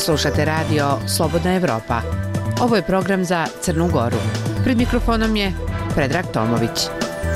Slušate radio Slobodna Evropa. Ovo je program za Crnu Goru. Pred mikrofonom je Predrag Tomović.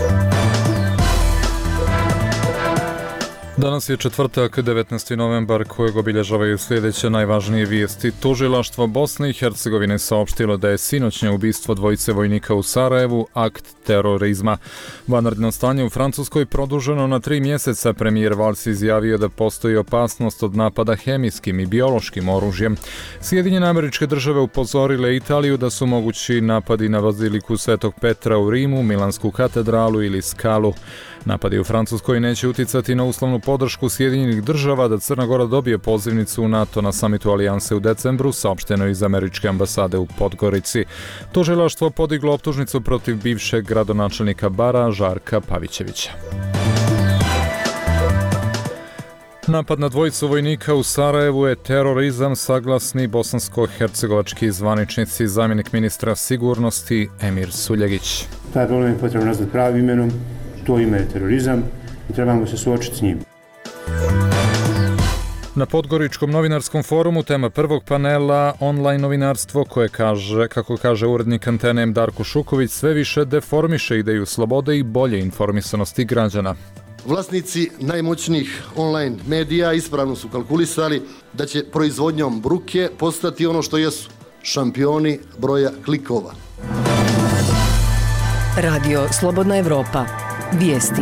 Danas je četvrtak, 19. novembar, kojeg obilježavaju sljedeće najvažnije vijesti. Tužilaštvo Bosne i Hercegovine saopštilo da je sinoćnje ubistvo dvojice vojnika u Sarajevu akt terorizma. Vanredno stanje u Francuskoj produženo na 3 mjeseca. Premijer Valls izjavio da postoji opasnost od napada hemijskim i biološkim oružjem. Sjedinjene Američke Države upozorile Italiju da su mogući napadi na baziliku Svetog Petra u Rimu, Milansku katedralu ili Skalu. Napadi u Francuskoj neće uticati na uslovnu podršku Sjedinjenih Država da Crna Gora dobije pozivnicu u NATO na samitu Alijanse u decembru, saopšteno iz Američke ambasade u Podgorici. Tužilaštvo podiglo optužnicu protiv bivšeg gradonačelnika Bara, Žarka Pavićevića. Napad na dvojicu vojnika u Sarajevu je terorizam, saglasni bosansko-hercegovački zvaničnici. Zamjenik ministra sigurnosti Emir Suljegić. Taj problem je potrebno nazvati pravim imenom. To ime je terorizam i trebamo se suočiti s njim. Na Podgoričkom novinarskom forumu tema prvog panela online novinarstvo koje kako kaže urednik Antene Darko Šuković, sve više deformiše ideju slobode i bolje informisanosti građana. Vlasnici najmoćnijih online medija ispravno su kalkulisali da će proizvodnjom bruke postati ono što jesu, šampioni broja klikova. Radio Slobodna Evropa. Vijesti.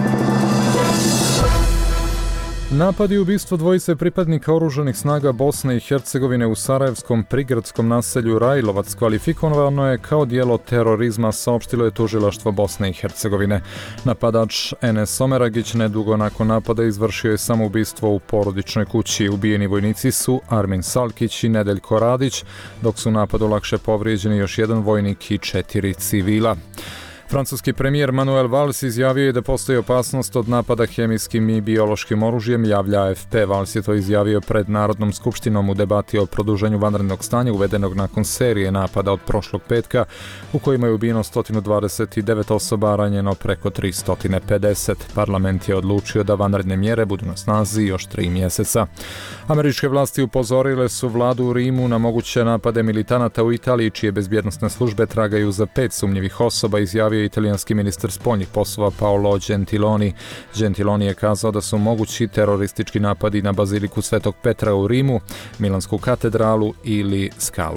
Napad i ubistvo dvojice pripadnika oružanih snaga Bosne i Hercegovine u sarajevskom prigradskom naselju Rajlovac kvalifikovano je kao djelo terorizma, saopštilo je tužilaštvo Bosne i Hercegovine. Napadač Enes Omeragić nedugo nakon napada izvršio je samoubistvo u porodičnoj kući. Ubijeni vojnici su Armin Salkić i Nedeljko Radić, dok su u napadu lakše povrijeđeni još jedan vojnik i 4 civila. Francuski premijer Manuel Valls izjavio je da postoji opasnost od napada hemijskim i biološkim oružjem, javlja AFP. Valls je to izjavio pred Narodnom skupštinom u debati o produženju vanrednog stanja uvedenog nakon serije napada od prošlog petka u kojima je ubijeno 129 osoba, ranjeno preko 350. Parlament je odlučio da vanredne mjere budu na snazi još 3 mjeseca. Američke vlasti upozorile su vladu u Rimu na moguće napade militanata u Italiji, čije bezbjednosne službe tragaju za 5 sumnjivih osoba, izjavio italijanski ministar spoljnih poslova Paolo Gentiloni. Gentiloni je kazao da su mogući teroristički napadi na baziliku Svetog Petra u Rimu, Milansku katedralu ili Skalu.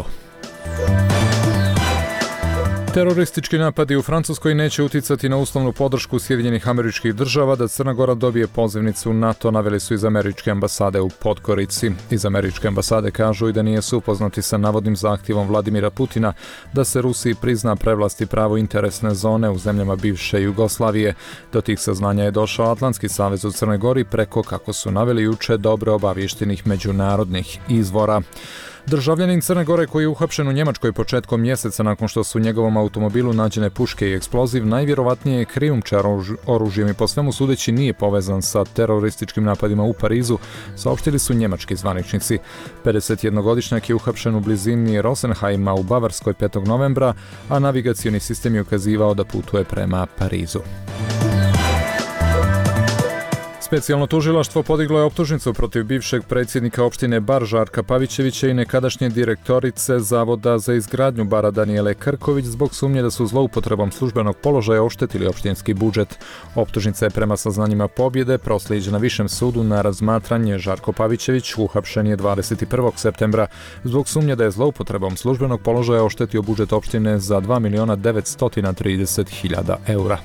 Teroristički napadi u Francuskoj neće uticati na uslovnu podršku Sjedinjenih Američkih Država da Crna Gora dobije pozivnicu u NATO, naveli su iz Američke ambasade u Podgorici. Iz Američke ambasade kažu i da nije upoznati sa navodnim zahtjevom Vladimira Putina da se Rusiji prizna prevlast i pravo interesne zone u zemljama bivše Jugoslavije. Do tih saznanja je došao Atlantski savez u Crnoj Gori preko, kako su naveli juče, dobro obaviještenih međunarodnih izvora. Državljanin Crne Gore koji je uhapšen u Njemačkoj početkom mjeseca nakon što su u njegovom automobilu nađene puške i eksploziv, najvjerovatnije je krijumčar oružjem i po svemu sudeći nije povezan sa terorističkim napadima u Parizu, saopštili su njemački zvaničnici. 51-godišnjak je uhapšen u blizini Rosenheima u Bavarskoj 5. novembra, a navigacioni sistem je ukazivao da putuje prema Parizu. Specijalno tužilaštvo podiglo je optužnicu protiv bivšeg predsjednika opštine Bar Žarka Pavićevića i nekadašnje direktorice Zavoda za izgradnju Bara Danijele Krković zbog sumnje da su zloupotrebom službenog položaja oštetili opštinski budžet. Optužnica je prema saznanjima Pobjede proslijeđena Višem sudu na razmatranje. Žarko Pavićević uhapšen je 21. septembra zbog sumnje da je zloupotrebom službenog položaja oštetio budžet opštine za 2.930.000 eura.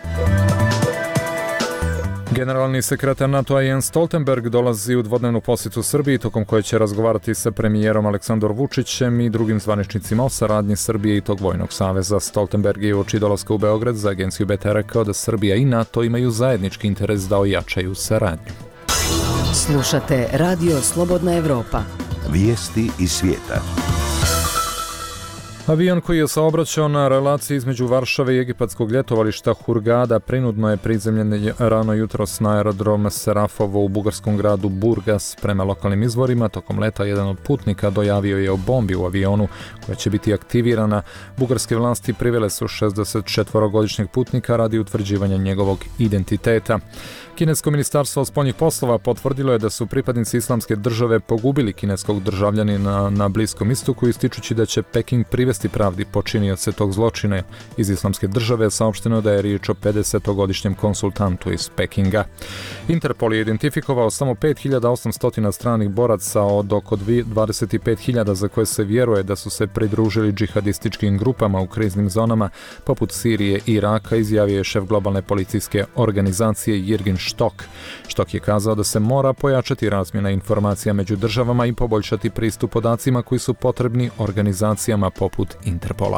Generalni sekretar NATO-a Jens Stoltenberg dolazi u dvodnevnu posjetu Srbiji, tokom koje će razgovarati sa premijerom Aleksandrom Vučićem i drugim zvaničnicima o saradnji Srbije i tog vojnog saveza. Stoltenberg je uoči dolaska u Beograd za agenciju BT rekao da Srbija i NATO imaju zajednički interes da ojačaju saradnju. Slušate Radio Slobodna Evropa. Vijesti iz svijeta. Avion koji je saobraćao na relaciji između Varšave i egipatskog ljetovališta Hurgada prinudno je prizemljen rano jutros na aerodrom Serafovo u bugarskom gradu Burgas. Prema lokalnim izvorima, tokom leta jedan od putnika dojavio je o bombi u avionu koja će biti aktivirana. Bugarske vlasti privele su 64-godišnjeg putnika radi utvrđivanja njegovog identiteta. Kinesko ministarstvo spoljnih poslova potvrdilo je da su pripadnici Islamske države pogubili kineskog državljanina na Bliskom istoku, ističući da će Peking privesti pravdi počinioce tog zločina. Iz Islamske države saopšteno da je riječ o 50-godišnjem konsultantu iz Pekinga. Interpol je identifikovao samo 5800 stranih boraca od oko 25.000 za koje se vjeruje da su se pridružili džihadističkim grupama u kriznim zonama poput Sirije i Iraka, izjavio je šef globalne policijske organizacije Jirgin Štok. Štok je kazao da se mora pojačati razmjena informacija među državama i poboljšati pristup podacima koji su potrebni organizacijama poput Interpola.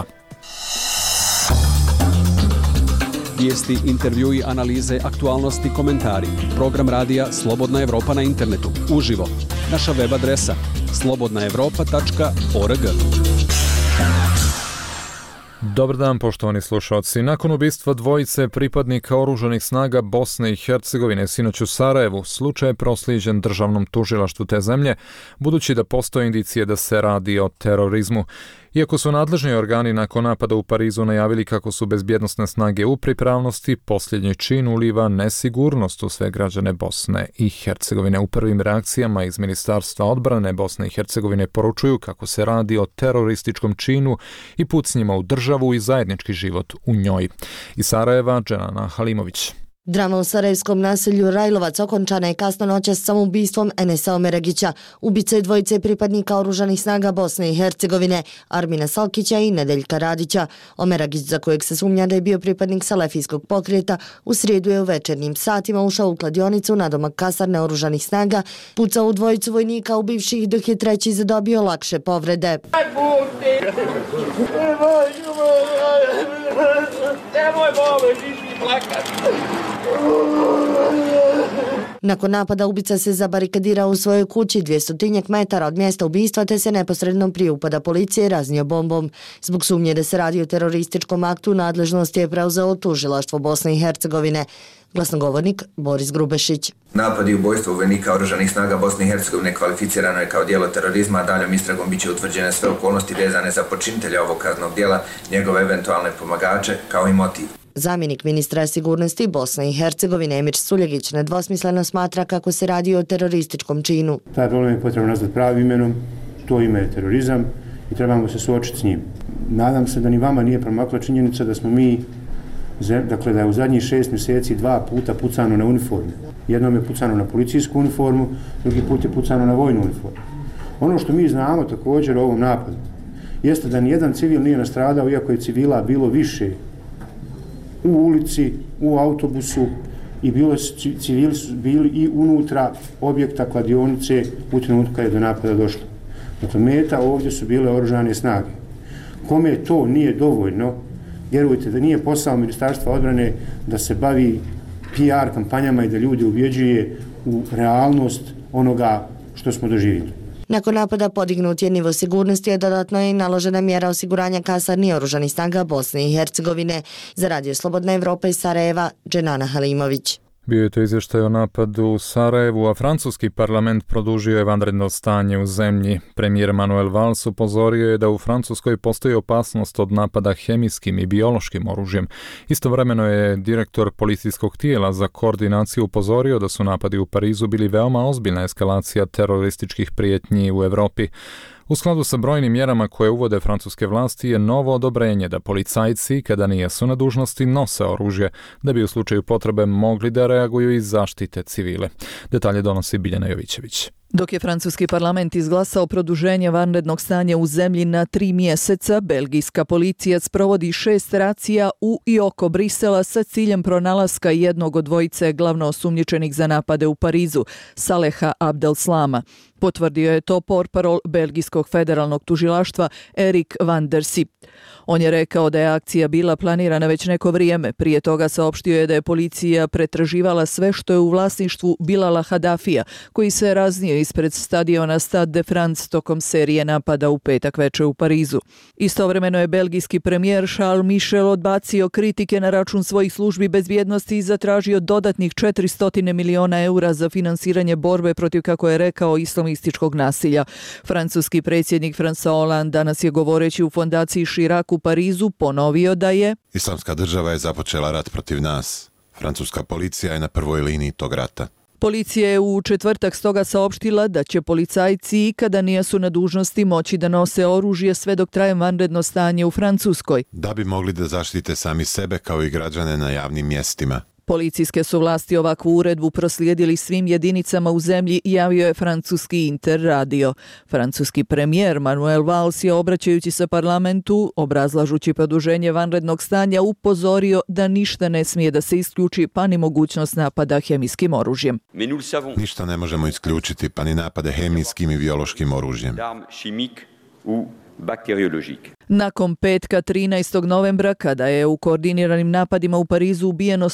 Vijesti, intervjui, analize, aktualnosti, komentari. Program radija Slobodna Evropa na internetu. Uživo. Naša web adresa slobodnaevropa.org. Dobar dan, poštovani slušalci. Nakon ubistva dvojice pripadnika oružanih snaga Bosne i Hercegovine sinoć u Sarajevu, slučaj je proslijeđen državnom tužilaštvu te zemlje, budući da postoje indicije da se radi o terorizmu. Iako su nadležni organi nakon napada u Parizu najavili kako su bezbjednosne snage u pripravnosti, posljednji čin uliva nesigurnost u sve građane Bosne i Hercegovine. U prvim reakcijama iz Ministarstva odbrane Bosne i Hercegovine poručuju kako se radi o terorističkom činu i pucnjima u državu i zajednički život u njoj. Iz Sarajeva, Dženana Halimović. Drama u sarajevskom naselju Rajlovac okončana je kasno noćas samoubistvom Enesa Omeragića, ubice dvojice pripadnika oružanih snaga Bosne i Hercegovine, Armina Salkića i Nedeljka Radića. Omeragić, za kojeg se sumnja da je bio pripadnik salefijskog pokreta, u srijedu je u večernjim satima ušao u kladionicu nadomak kasarne oružanih snaga, pucao u dvojicu vojnika ubivših, dok je treći zadobio lakše povrede. Nakon napada ubica se zabarikadirao u svojoj kući 200 metara od mjesta ubistva te se neposredno prije upada policije raznio bombom. Zbog sumnje da se radi o terorističkom aktu, nadležnost je preuzelo tužilaštvo Bosne i Hercegovine. Glasnogovornik Boris Grubešić. Napad i ubojstvo vojnika oružanih snaga Bosne i Hercegovine kvalificirano je kao djelo terorizma, a daljom istragom biće utvrđene sve okolnosti vezane za počinitelja ovog kaznenog djela, njegove eventualne pomagače, kao i motiv. Zamjenik ministra sigurnosti Bosne i Hercegovine Emir Suljegić nedvosmisleno smatra kako se radi o terorističkom činu. Taj problem je potrebno nazvati pravim imenom, to ime je terorizam i trebamo se suočiti s njim. Nadam se da ni vama nije promakla činjenica da smo mi, dakle da je u zadnjih 6 mjeseci 2 puta pucano na uniformu. Jednom je pucano na policijsku uniformu, drugi put je pucano na vojnu uniformu. Ono što mi znamo također o ovom napadu jeste da nijedan civil nije nastradao, iako je civila bilo više u ulici, u autobusu i civili su bili i unutra objekta kladionice u trenutku kada je do napada došlo. Dakle, meta ovdje su bile oružane snage. Kome to nije dovoljno, vjerujte da nije posao Ministarstva odbrane da se bavi PR kampanjama i da ljudi ubjeđuje u realnost onoga što smo doživjeli. Nakon napada podignut je nivo sigurnosti, a dodatno je naložena mjera osiguranja kasarni oružanih snaga Bosne i Hercegovine. Za Radio Slobodna Evropa iz Sarajeva, Dženana Halimović. Bio je to izvještaj o napadu u Sarajevu, a francuski parlament produžio je vanredno stanje u zemlji. Premijer Manuel Valls upozorio je da u Francuskoj postoji opasnost od napada hemijskim i biološkim oružjem. Istovremeno je direktor policijskog tijela za koordinaciju upozorio da su napadi u Parizu bili veoma ozbiljna eskalacija terorističkih prijetnji u Europi. U skladu sa brojnim mjerama koje uvode francuske vlasti je novo odobrenje da policajci, kada nijesu na dužnosti, nose oružje, da bi u slučaju potrebe mogli da reaguju i zaštite civile. Detalje donosi Biljana Jovićević. Dok je francuski parlament izglasao produženje vanrednog stanja u zemlji na 3 mjeseca, belgijska policija sprovodi 6 racija u i oko Brisela sa ciljem pronalaska jednog od dvojice glavno osumnjičenih za napade u Parizu, Saleha Abdelslama. Potvrdio je to portparol belgijskog federalnog tužilaštva Erik van der Sip. On je rekao da je akcija bila planirana već neko vrijeme. Prije toga saopštio je da je policija pretraživala sve što je u vlasništvu Bilala Hadafija, koji se raznio nije ispred stadiona Stade de France tokom serije napada u petak veče u Parizu. Istovremeno je belgijski premijer Charles Michel odbacio kritike na račun svojih službi bezbjednosti i zatražio dodatnih 400 miliona eura za finansiranje borbe protiv, kako je rekao, islamističkog nasilja. Francuski predsjednik François Hollande danas je, govoreći u fondaciji Chirac u Parizu, ponovio da je Islamska država je započela rat protiv nas. Francuska policija je na prvoj liniji tog rata. Policija je u četvrtak stoga saopštila da će policajci, kada nisu na dužnosti, moći da nose oružje sve dok traje vanredno stanje u Francuskoj, da bi mogli da zaštite sami sebe kao i građane na javnim mjestima. Policijske su vlasti ovakvu uredbu proslijedili svim jedinicama u zemlji, javio je francuski Inter radio. Francuski premijer Manuel Valls je, obraćajući se parlamentu, obrazlažući produženje vanrednog stanja, upozorio da ništa ne smije da se isključi, pa ni mogućnost napada hemijskim oružjem. Ništa ne možemo isključiti, pa ni napade hemijskim i biološkim oružjem. Nakon petka 13. novembra, kada je u koordiniranim napadima u Parizu ubijeno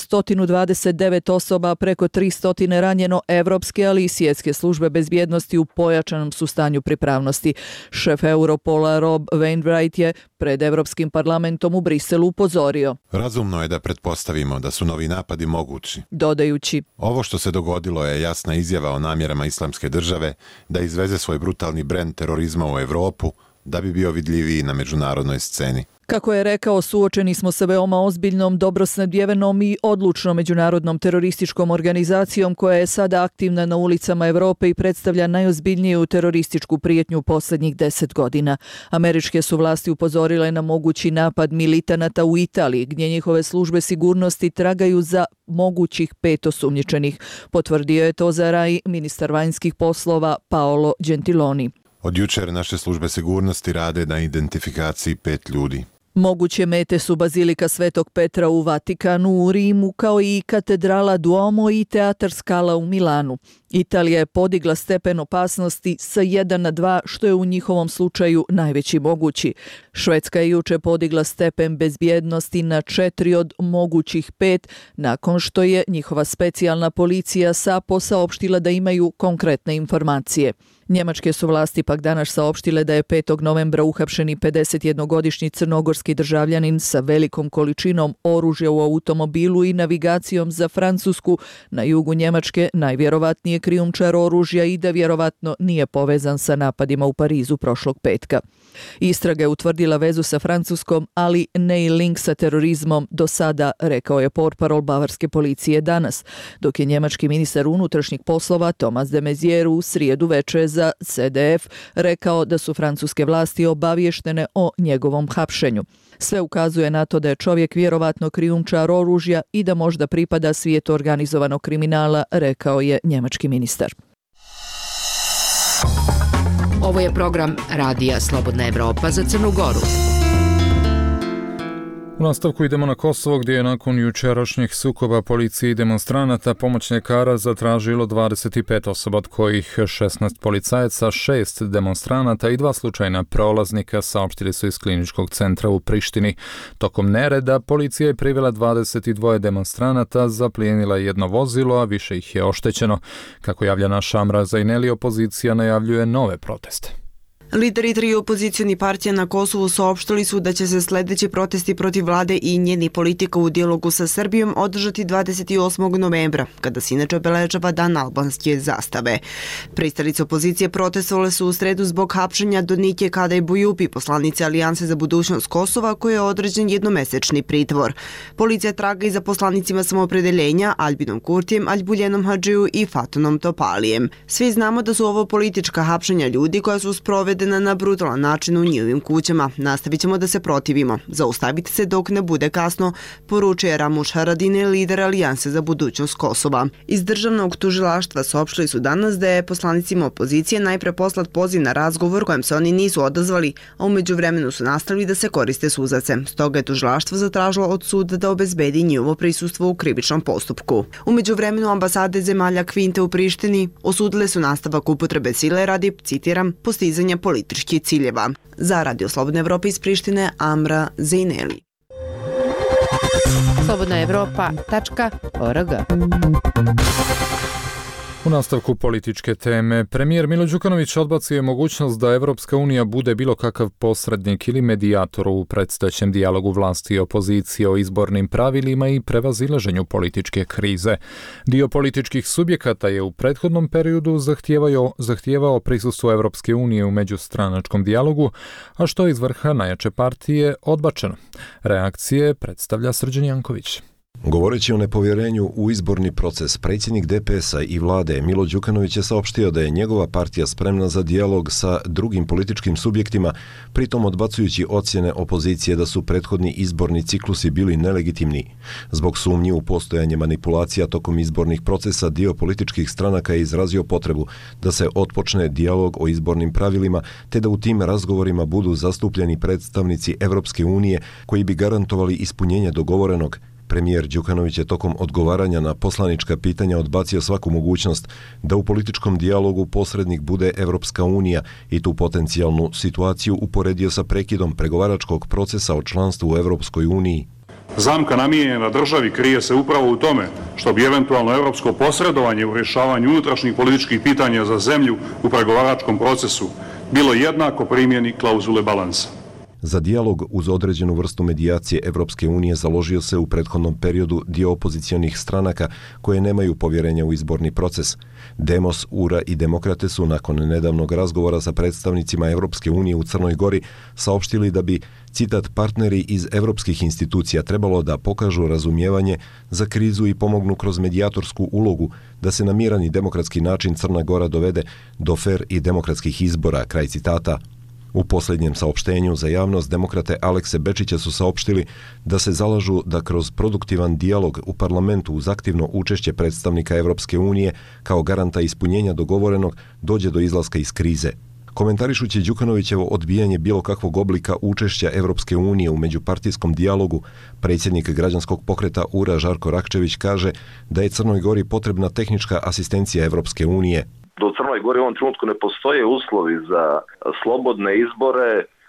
129 osoba, preko 300 ranjeno, evropske, ali i svjetske službe bezbjednosti u pojačanom su stanju pripravnosti. Šef Europola Rob Wainwright je pred Evropskim parlamentom u Briselu upozorio: razumno je da pretpostavimo da su novi napadi mogući, dodajući: ovo što se dogodilo je jasna izjava o namjerama Islamske države da izveze svoj brutalni brend terorizma u Europu, da bi bio vidljiviji na međunarodnoj sceni. Kako je rekao, suočeni smo sa veoma ozbiljnom, dobro snabdijevenom i odlučnom međunarodnom terorističkom organizacijom koja je sada aktivna na ulicama Europe i predstavlja najozbiljniju terorističku prijetnju u posljednjih 10 godina. Američke su vlasti upozorile na mogući napad militanata u Italiji, gdje njihove službe sigurnosti tragaju za mogućih 5 osumnjičenih. Potvrdio je to za RAI ministar vanjskih poslova Paolo Gentiloni. Od jučer naše službe sigurnosti rade na identifikaciji 5 ljudi. Moguće mete su Bazilika Svetog Petra u Vatikanu, u Rimu, kao i katedrala Duomo i Teatar Scala u Milanu. Italija je podigla stepen opasnosti sa 1 na 2, što je u njihovom slučaju najveći mogući. Švedska je juče podigla stepen bezbjednosti na 4 od mogućih 5, nakon što je njihova specijalna policija SAPO saopštila da imaju konkretne informacije. Njemačke su vlasti pak danas saopštile da je 5. novembra uhapšeni 51-godišnji crnogorski državljanin sa velikom količinom oružja u automobilu i navigacijom za Francusku na jugu Njemačke, najvjerovatnije krijumčar oružja i da vjerovatno nije povezan sa napadima u Parizu prošlog petka. Istraga je utvrdila vezu sa Francuskom, ali ne i link sa terorizmom do sada, rekao je portparol bavarske policije danas, dok je njemački ministar unutrašnjih poslova Thomas de Maizière u srijedu veče za CDF rekao da su francuske vlasti obavještene o njegovom hapšenju. Sve ukazuje na to da je čovjek vjerovatno krijumčar oružja i da možda pripada svijetu organizovanog kriminala, rekao je njemački ministar. Ovo je program Radija Slobodna Evropa za Crnu Goru. U nastavku idemo na Kosovo, gdje je nakon jučerašnjih sukoba policije i demonstranata pomoć ljekara zatražilo 25 osoba, od kojih 16 policajaca, 6 demonstranata i 2 slučajna prolaznika, saopštili su iz kliničkog centra u Prištini. Tokom nereda policija je privela 22 demonstranata, zaplijenila jedno vozilo, a više ih je oštećeno. Kako javlja naš Amra Zajneli, opozicija najavljuje nove proteste. Lideri 3 opozicioni partija na Kosovu saopštili su da će se sljedeći protesti protiv vlade i njenih politika u dijalogu sa Srbijom održati 28. novembra, kada se inače obeležava dan albanske zastave. Pristalice opozicije protestovale su u sredu zbog hapšenja Donike Kadaj Bujupi, poslanice Alijanse za budućnost Kosova, koje je određen jednomesečni pritvor. Policija traga i za poslanicima samoopredeljenja Albinom Kurtijem, Aljbuljenom Hadžiju i Fatunom Topalijem. Svi znamo da su ovo politička hapšenja ljudi koja su sprovedena na brutalan način u njihovim kućama. Nastavit ćemo da se protivimo. Zaustavite se dok ne bude kasno, poručuje Ramuš Haradine, lider Alijanse za budućnost Kosova. Iz državnog tužilaštva saopštili su danas da je poslanicima opozicije najpre poslat poziv na razgovor kojem se oni nisu odazvali, a u međuvremenu su nastavili da se koriste suzace. Stoga je tužilaštvo zatražilo od suda da obezbedi njihovo prisustvo u krivičnom postupku. U međuvremenu ambasade zemalja Kvinte u Prištini osudile su nastavak upotrebe sile radi, citiram, postizanja političkih ciljeva. Za Radio Slobodne Evrope iz Prištine, Amra Zejneli. Slobodnaevropa.org. U nastavku političke teme, premijer Milo Đukanović odbacio je mogućnost da Evropska unija bude bilo kakav posrednik ili medijator u predstojećem dijalogu vlasti i opozicije o izbornim pravilima i prevazilaženju političke krize. Dio političkih subjekata je u prethodnom periodu zahtijevao prisustvo Evropske unije u međustranačkom dijalogu, a što iz vrha najjače partije odbačeno. Reakcije predstavlja Srđan Janković. Govoreći o nepovjerenju u izborni proces, predsjednik DPS-a i vlade Milo Đukanović je saopštio da je njegova partija spremna za dijalog sa drugim političkim subjektima, pritom odbacujući ocjene opozicije da su prethodni izborni ciklusi bili nelegitimni. Zbog sumnji u postojanje manipulacija tokom izbornih procesa, dio političkih stranaka je izrazio potrebu da se otpočne dijalog o izbornim pravilima, te da u tim razgovorima budu zastupljeni predstavnici Evropske unije koji bi garantovali ispunjenje dogovorenog. Premijer Đukanović je tokom odgovaranja na poslanička pitanja odbacio svaku mogućnost da u političkom dijalogu posrednik bude Evropska unija i tu potencijalnu situaciju uporedio sa prekidom pregovaračkog procesa o članstvu u Evropskoj uniji. Zamka namijenjena državi krije se upravo u tome što bi eventualno evropsko posredovanje u rješavanju unutrašnjih političkih pitanja za zemlju u pregovaračkom procesu bilo jednako primjeni klauzule balansa. Za dijalog uz određenu vrstu medijacije Evropske unije založio se u prethodnom periodu dio opozicionih stranaka koje nemaju povjerenja u izborni proces. Demos, URA i Demokrate su nakon nedavnog razgovora sa predstavnicima Evropske unije u Crnoj Gori saopštili da bi, citat, partneri iz evropskih institucija trebalo da pokažu razumijevanje za krizu i pomognu kroz medijatorsku ulogu da se na miran i demokratski način Crna Gora dovede do fer i demokratskih izbora, kraj citata. U posljednjem saopštenju za javnost demokrate Alekse Bečića su saopštili da se zalažu da kroz produktivan dijalog u parlamentu uz aktivno učešće predstavnika Evropske unije kao garanta ispunjenja dogovorenog dođe do izlaska iz krize. Komentarišući Đukanovićevo odbijanje bilo kakvog oblika učešća Evropske unije u međupartijskom dijalogu, predsjednik građanskog pokreta URA Žarko Rakčević kaže da je Crnoj Gori potrebna tehnička asistencija Evropske unije. Da u Crnoj Gori u ovom trenutku ne postoje uslovi za slobodne izbore,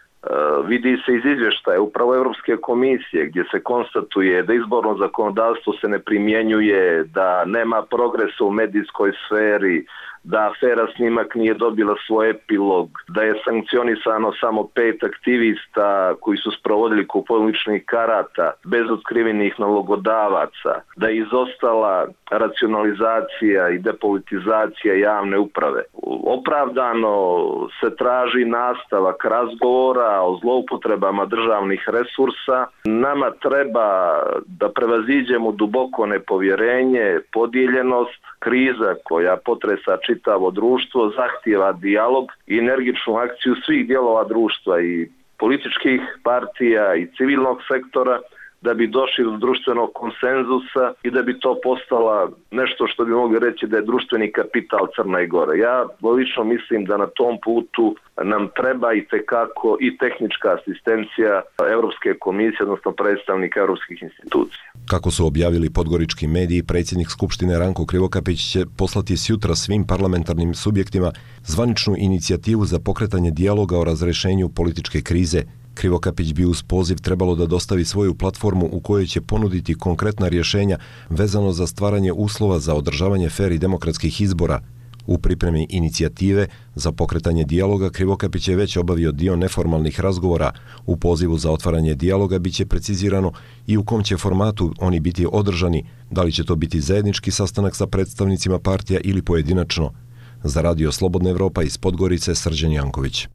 vidi se iz izvještaja upravo Europske komisije gdje se konstatuje da izborno zakonodavstvo se ne primjenjuje, da nema progresa u medijskoj sferi, da afera Snimak nije dobila svoj epilog, da je sankcionisano samo 5 aktivista koji su sprovodili kupovinu ličnih karata bez otkrivenih nalogodavaca, da je izostala racionalizacija i depolitizacija javne uprave. Opravdano se traži nastavak razgovora o zloupotrebama državnih resursa. Nama treba da prevaziđemo duboko nepovjerenje, podijeljenost, kriza koja potresa čitavo društvo zahtijeva dijalog i energičnu akciju svih dijelova društva i političkih partija i civilnog sektora da bi došli do društvenog konsenzusa i da bi to postala nešto što bi mogli reći da je društveni kapital Crne Gore. Ja lično mislim da na tom putu nam treba i tekako i tehnička asistencija Europske komisije, odnosno predstavnika europskih institucija. Kako su objavili podgorički mediji, predsjednik Skupštine Ranko Krivokapić će poslati sjutra svim parlamentarnim subjektima zvaničnu inicijativu za pokretanje dijaloga o razrešenju političke krize. Krivokapić bi uz poziv trebalo da dostavi svoju platformu u kojoj će ponuditi konkretna rješenja vezano za stvaranje uslova za održavanje fer i demokratskih izbora. U pripremi inicijative za pokretanje dijaloga Krivokapić je već obavio dio neformalnih razgovora. U pozivu za otvaranje dijaloga biće precizirano i u kom će formatu oni biti održani, da li će to biti zajednički sastanak sa predstavnicima partija ili pojedinačno. Za Radio Slobodna Evropa iz Podgorice, Srđan Janković.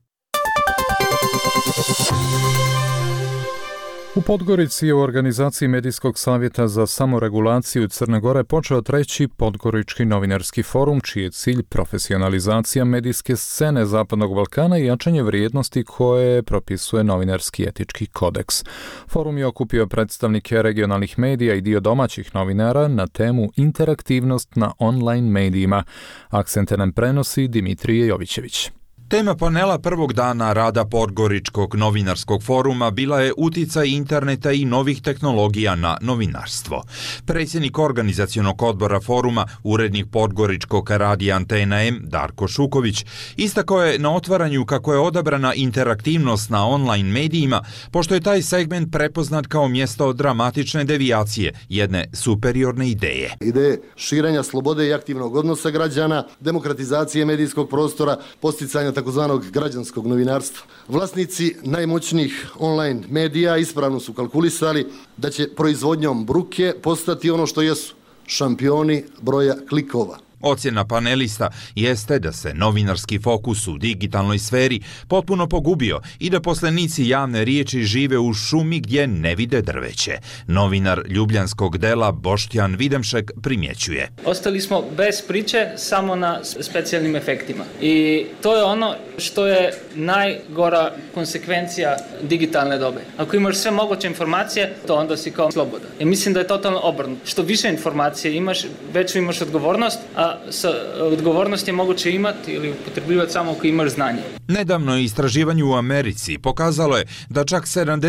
U Podgorici je u organizaciji Medijskog savjeta za samoregulaciju Crne Gore počeo 3. Podgorički novinarski forum, čiji je cilj profesionalizacija medijske scene Zapadnog Balkana i jačanje vrijednosti koje propisuje novinarski etički kodeks. Forum je okupio predstavnike regionalnih medija i dio domaćih novinara na temu interaktivnost na online medijima. Akcente nam prenosi Dimitrije Jovićević. Tema panela prvog dana rada Podgoričkog novinarskog foruma bila je uticaj interneta i novih tehnologija na novinarstvo. Predsjednik organizacionog odbora foruma, urednik Podgoričkog radija Antena M, Darko Šuković, istakao je na otvaranju kako je odabrana interaktivnost na online medijima, pošto je taj segment prepoznat kao mjesto dramatične devijacije, jedne superiorne ideje. Ideje širenja slobode i aktivnog odnosa građana, demokratizacije medijskog prostora, posticanja takozvanog građanskog novinarstva. Vlasnici najmoćnijih online medija ispravno su kalkulisali da će proizvodnjom bruke postati ono što jesu, šampioni broja klikova. Ocjena panelista jeste da se novinarski fokus u digitalnoj sferi potpuno pogubio i da poslanici javne riječi žive u šumi gdje ne vide drveće. Novinar ljubljanskog dela Boštjan Videmšek primjećuje. Ostali smo bez priče samo na specijalnim efektima. I to je ono što je najgora konsekvencija digitalne dobe. Ako imaš sve moguće informacije, to onda si kao slobodan. I mislim da je totalno obrnuto. Što više informacije imaš, veću imaš odgovornost, a odgovornost je moguće imati ili upotrebljivati samo ako imaš znanje. Nedavno istraživanje u Americi pokazalo je da čak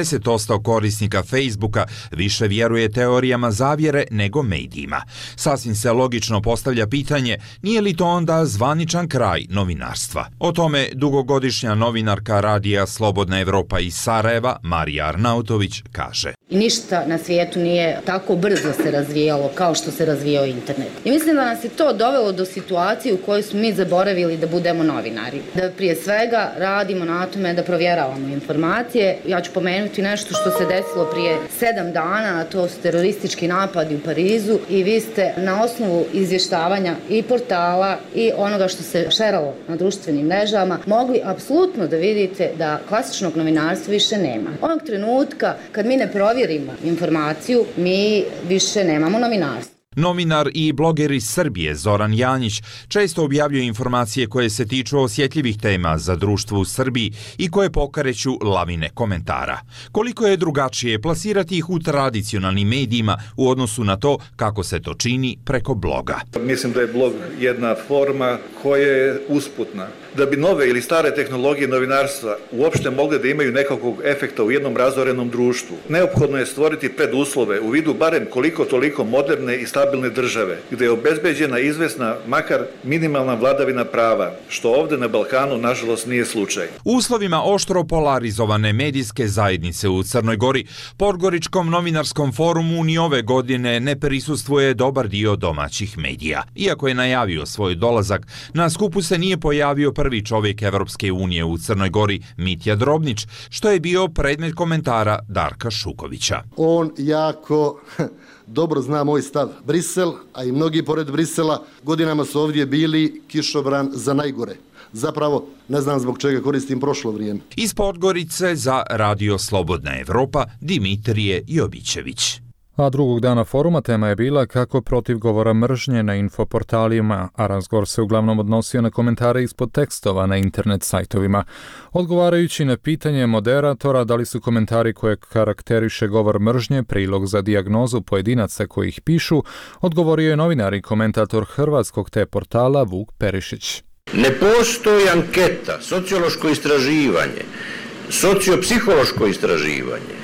70% korisnika Facebooka više vjeruje teorijama zavjere nego medijima. Sasvim se logično postavlja pitanje, nije li to onda zvaničan kraj novinarstva? O tome dugogodišnja novinarka radija Slobodna Evropa iz Sarajeva, Marija Arnautović, kaže. I ništa na svijetu nije tako brzo se razvijalo kao što se razvijao internet. I mislim da nas je to dovelo do situacije u kojoj smo mi zaboravili da budemo novinari. Da prije svega radimo na tome da provjeravamo informacije. Ja ću pomenuti nešto što se desilo prije 7 dana, a to su teroristički napadi u Parizu i vi ste na osnovu izvještavanja i portala i onoga što se šeralo na društvenim mrežama mogli apsolutno da vidite da klasičnog novinarstva više nema. Onog trenutka kad mi ne provjerimo informaciju, mi više nemamo novinarstvo. Novinar i bloger iz Srbije Zoran Janjić često objavljuje informacije koje se tiču osjetljivih tema za društvo u Srbiji i koje pokreću lavine komentara. Koliko je drugačije plasirati ih u tradicionalnim medijima u odnosu na to kako se to čini preko bloga? Mislim da je blog jedna forma koja je usputna. Da bi nove ili stare tehnologije novinarstva uopšte mogle da imaju nekakvog efekta u jednom razorenom društvu, neophodno je stvoriti preduslove u vidu barem koliko toliko moderne i stabilne države, gdje je obezbeđena izvesna, makar minimalna vladavina prava, što ovdje na Balkanu nažalost nije slučaj. U uslovima oštro polarizovane medijske zajednice u Crnoj Gori, Podgoričkom novinarskom forumu ni ove godine ne prisustvuje dobar dio domaćih medija. Iako je najavio svoj dolazak, na skupu se nije pojavio prvi čovjek Evropske unije u Crnoj Gori, Mitja Drobnić, što je bio predmet komentara Darka Šukovića. On jako dobro zna moj stav. Brisel, a i mnogi pored Brisela, godinama su ovdje bili kišobran za najgore. Zapravo, ne znam zbog čega koristim prošlo vrijeme. Iz Podgorice za Radio Slobodna Evropa, Dimitrije Jobićević. A drugog dana foruma tema je bila kako protiv govora mržnje na infoportalima, a razgovor se uglavnom odnosio na komentare ispod tekstova na internet sajtovima. Odgovarajući na pitanje moderatora da li su komentari koje karakteriše govor mržnje prilog za dijagnozu pojedinaca koji ih pišu, odgovorio je novinar i komentator hrvatskog te portala Vuk Perišić. Ne postoji anketa, sociološko istraživanje, sociopsihološko istraživanje.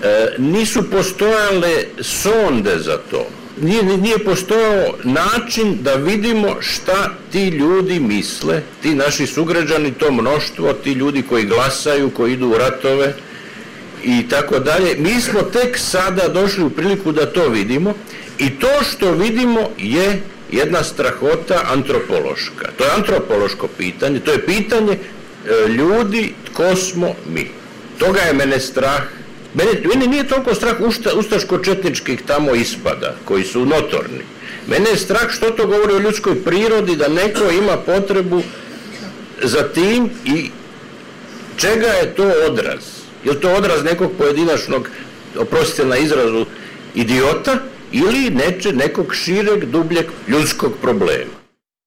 Nisu postojale sonde za to. Nije postojao način da vidimo šta ti ljudi misle, ti naši sugrađani, to mnoštvo, ti ljudi koji glasaju, koji idu u ratove i tako dalje. Mi smo tek sada došli u priliku da to vidimo i to što vidimo je jedna strahota antropološka. To je antropološko pitanje, to je pitanje ljudi, tko smo mi. Toga je mene strah. Mene nije toliko strah ustaško-četničkih tamo ispada, koji su notorni. Mene je strah što to govori o ljudskoj prirodi, da neko ima potrebu za tim i čega je to odraz? Je li to odraz nekog pojedinačnog, oprostite na izrazu, idiota ili nekog šireg, dubljeg ljudskog problema?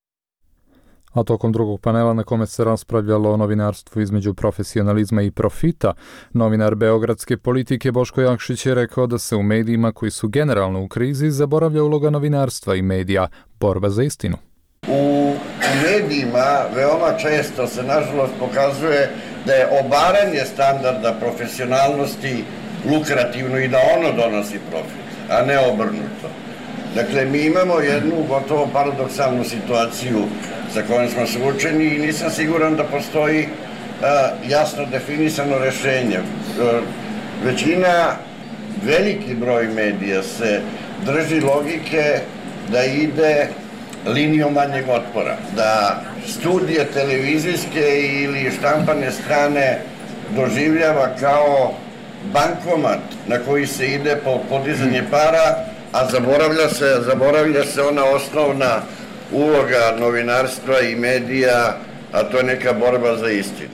A tokom drugog panela na kome se raspravljalo o novinarstvu između profesionalizma i profita, novinar beogradske politike Boško Jakšić je rekao da se u medijima koji su generalno u krizi zaboravlja uloga novinarstva i medija, borba za istinu. U u medijima veoma često se nažalost pokazuje da je obaranje standarda profesionalnosti lukrativno i da ono donosi profit, a ne obrnuto. Dakle, mi imamo jednu gotovo paradoksalnu situaciju sa kojom smo suočeni i nisam siguran da postoji jasno definisano rešenje. Većina, veliki broj medija se drži logike da ide linijom manjeg otpora, da studije televizijske ili štampane strane doživljava kao bankomat na koji se ide po podizanje para, a zaboravlja se ona osnovna uloga novinarstva i medija, a to je neka borba za istinu.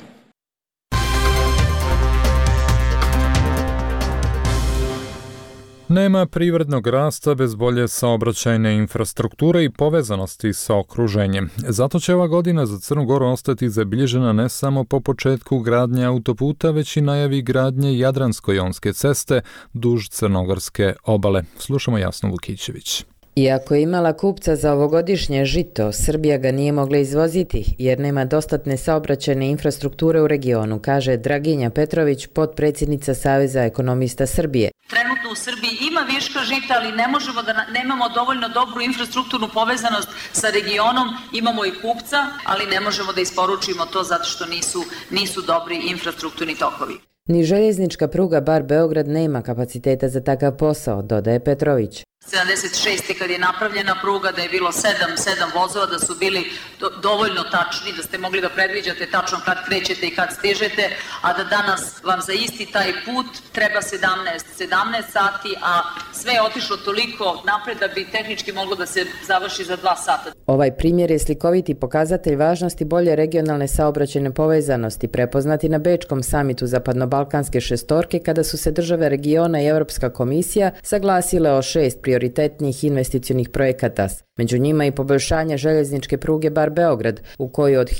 Nema privrednog rasta bez bolje saobraćajne infrastrukture i povezanosti sa okruženjem. Zato će ova godina za Crnu Goru ostati zabilježena ne samo po početku gradnje autoputa, već i najavi gradnje Jadransko-jonske ceste duž crnogorske obale. Slušamo Jasnu Vukićević. Iako je imala kupca za ovogodišnje žito, Srbija ga nije mogla izvoziti jer nema dostatne saobraćajne infrastrukture u regionu, kaže Draginja Petrović, potpredsjednica Saveza ekonomista Srbije. Trenutno u Srbiji ima viška žita, ali nemamo dovoljno dobru infrastrukturnu povezanost sa regionom, imamo i kupca, ali ne možemo da isporučimo to zato što nisu dobri infrastrukturni tokovi. Ni željeznička pruga Bar-Beograd nema kapaciteta za takav posao, dodaje Petrović. 76. kad je napravljena pruga, da je bilo 7 vozova, da su bili dovoljno tačni, da ste mogli da predviđate tačno kad krećete i kad stižete, a da danas vam za isti taj put treba 17 sati, a sve je otišlo toliko napred da bi tehnički moglo da se završi za 2 sata. Ovaj primjer je slikoviti pokazatelj važnosti bolje regionalne saobraćajne povezanosti, prepoznati na Bečkom samitu Zapadno-Balkanske šestorke kada su se države regiona i Europska komisija saglasile o 6 prioritetnih investicionih projekata. Među njima i poboljšanje željezničke pruge Bar-Beograd, u kojoj od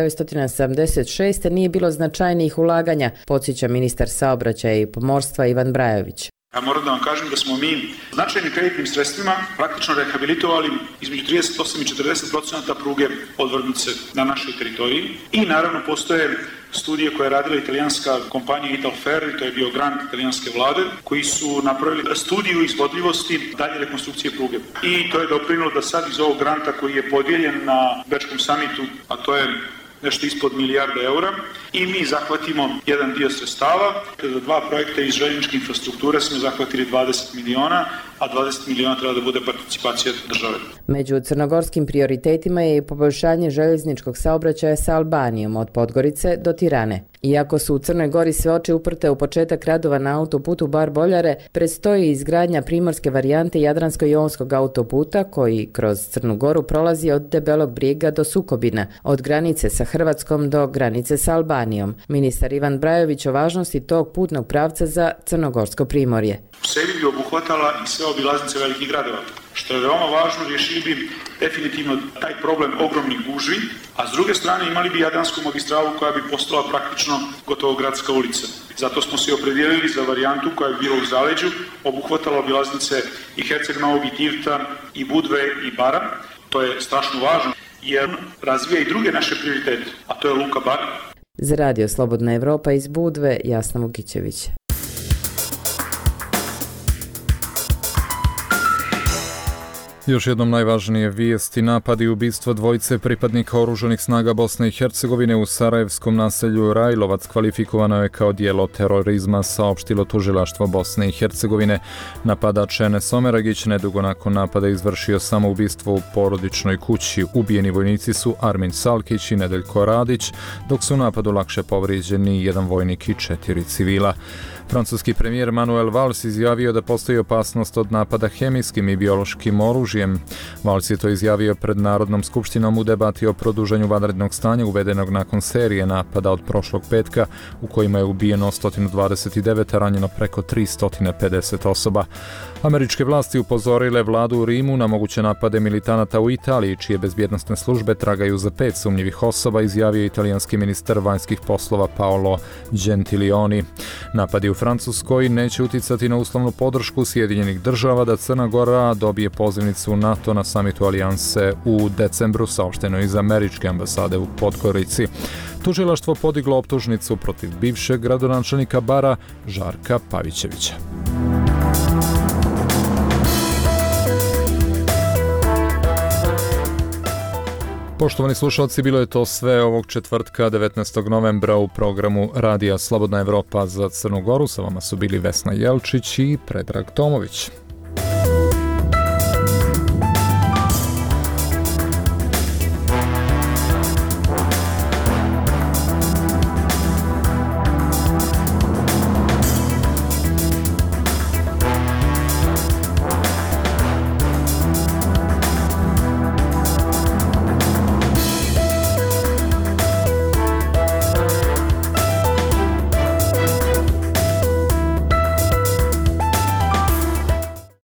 1976. nije bilo značajnijih ulaganja, podsjeća ministar saobraćaja i pomorstva Ivan Brajović. Ja moram da vam kažem da smo mi značajnim kreditnim sredstvima praktično rehabilitovali između 38 i 40% pruge odvrtnice na našoj teritoriji i naravno postoje studije koje je radila italijanska kompanija Italferri, to je bio grant italijanske vlade, koji su napravili studiju izvodljivosti dalje rekonstrukcije pruge. I to je doprinilo da sad iz ovog granta koji je podijeljen na Bečkom samitu, a to je nešto ispod milijarda eura, i mi zahvatimo jedan dio sredstava. Za 2 projekta iz željezničke infrastrukture smo zahvatili 20 miliona, a 20 miliona treba da bude participacija države. Među crnogorskim prioritetima je i poboljšanje željezničkog saobraćaja sa Albanijom od Podgorice do Tirane. Iako su u Crnoj Gori sve oči uprte u početak radova na autoputu Bar-Boljare, predstoji izgradnja primorske varijante Jadransko-jonskog autoputa koji kroz Crnu Goru prolazi od Debelog Brijega do Sukobina, od granice sa Hrvatskom do granice sa Albanijom. Ministar Ivan Brajović o važnosti tog putnog pravca za crnogorsko primorje. U sebi bi obuhvatala i sve obilaznice velikih gradova. Što je veoma važno, riješili bi definitivno taj problem ogromnih gužvi, a s druge strane imali bi Jadransku magistralu koja bi postala praktično gotovo gradska ulica. Zato smo se opredijelili za varijantu koja bi bila u zaleđu, obuhvatala obilaznice i Herceg Novog i Tivta, i Budve i Bara. To je strašno važno jer razvija i druge naše prioritete, a to je Luka Bar. Za Radio Slobodna Evropa iz Budve, Jasna Vukićević. Još jednom najvažnije vijesti: napad i ubistvo dvojice pripadnika oružanih snaga Bosne i Hercegovine u sarajevskom naselju Rajlovac kvalifikovano je kao djelo terorizma, saopštilo tužilaštvo Bosne i Hercegovine. Napadač Enes Omeragić nedugo nakon napada izvršio samoubistvo u porodičnoj kući. Ubijeni vojnici su Armin Salkić i Nedeljko Radić, dok su u napadu lakše povrijeđeni 1 vojnik i 4 civila. Francuski premijer Manuel Valls izjavio da postoji opasnost od napada hemijskim i biološkim oružjem. Valls je to izjavio pred Narodnom skupštinom u debati o produženju vanrednog stanja uvedenog nakon serije napada od prošlog petka u kojima je ubijeno 129, a ranjeno preko 350 osoba. Američke vlasti upozorile vladu u Rimu na moguće napade militanata u Italiji, čije bezbjednosne službe tragaju za 5 sumnjivih osoba, izjavio italijanski ministar vanjskih poslova Paolo Gentiloni. Napadi u u Francuskoj neće uticati na uslovnu podršku Sjedinjenih država da Crna Gora dobije pozivnicu NATO na samitu alijanse u decembru, saopšteno iz američke ambasade u Podgorici. Tužilaštvo podiglo optužnicu protiv bivšeg gradonačelnika Bara Žarka Pavićevića. Poštovani slušalci, bilo je to sve ovog četvrtka 19. novembra u programu Radija Slobodna Evropa za Crnu Goru. Sa vama su bili Vesna Jelčić i Predrag Tomović.